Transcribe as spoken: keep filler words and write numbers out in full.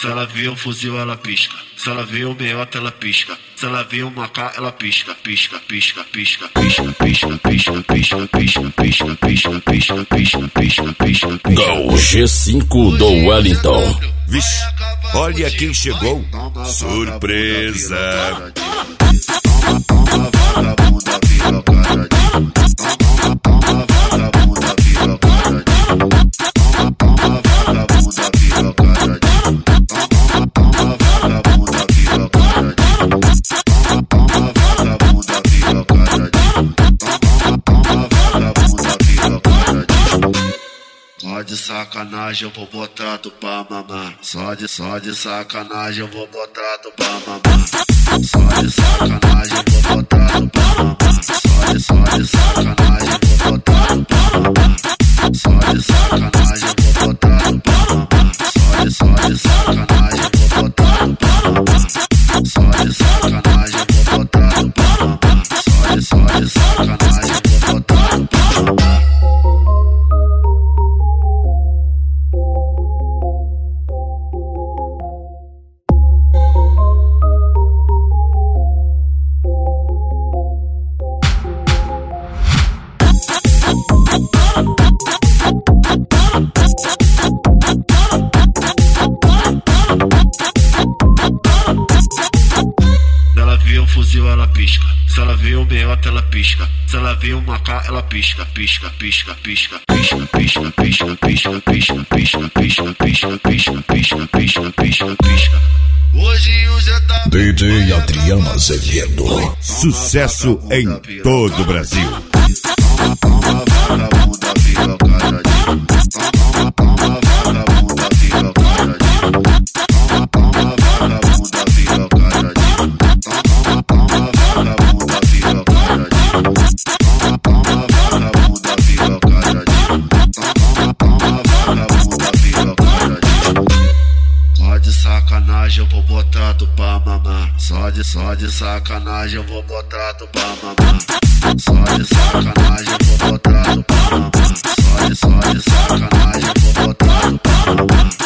Se ela vê um fuzil, ela pisca. Se ela vê um meiota, ela pisca. Se ela vê um macá, ela pisca, pisca, pisca, pisca, pisca, pisca, pisca, pisca, pisca, pisca, pisca, pisca, pisca, pisca, pisca. Gal G cinco do Wellington. Vixe, olha quem chegou. Surpresa. Só de sacanagem eu vou botar tu pra mamar. Só de, só de sacanagem eu vou botar tu pra mamar. Só de sacanagem eu vou botar tu pra mamar. Só de, só de sacanagem eu vou botar tu pra mamar. Só de sacanagem eu vou botar tu pra mamar. Só de, só de sacanagem eu vou botar tu pra mamar. Só de sacanagem eu vou botar tu pra mamar. Só de, só de sacanagem eu vou botar tu pra mamar. Se ela vê um fuzil, ela pisca. Se ela vê um meiota, ela pisca. Se ela vê um macá, ela pisca, pisca, pisca, pisca, pisca, pisca, pisca, pisca, pisca, pisca, pisca, pisca, pisca, pisca, pisca, pisca, pisca. Hoje o Zé tá D J Adriano Azevedo. Sucesso em todo o Brasil. Só de sacanagem eu vou botar tu pra mamar. Só de, só de sacanagem eu vou botar tu pra mamar. Só de sacanagem eu vou botar tu pra mamar. Só de, só de sacanagem eu vou botar tu pra mamar.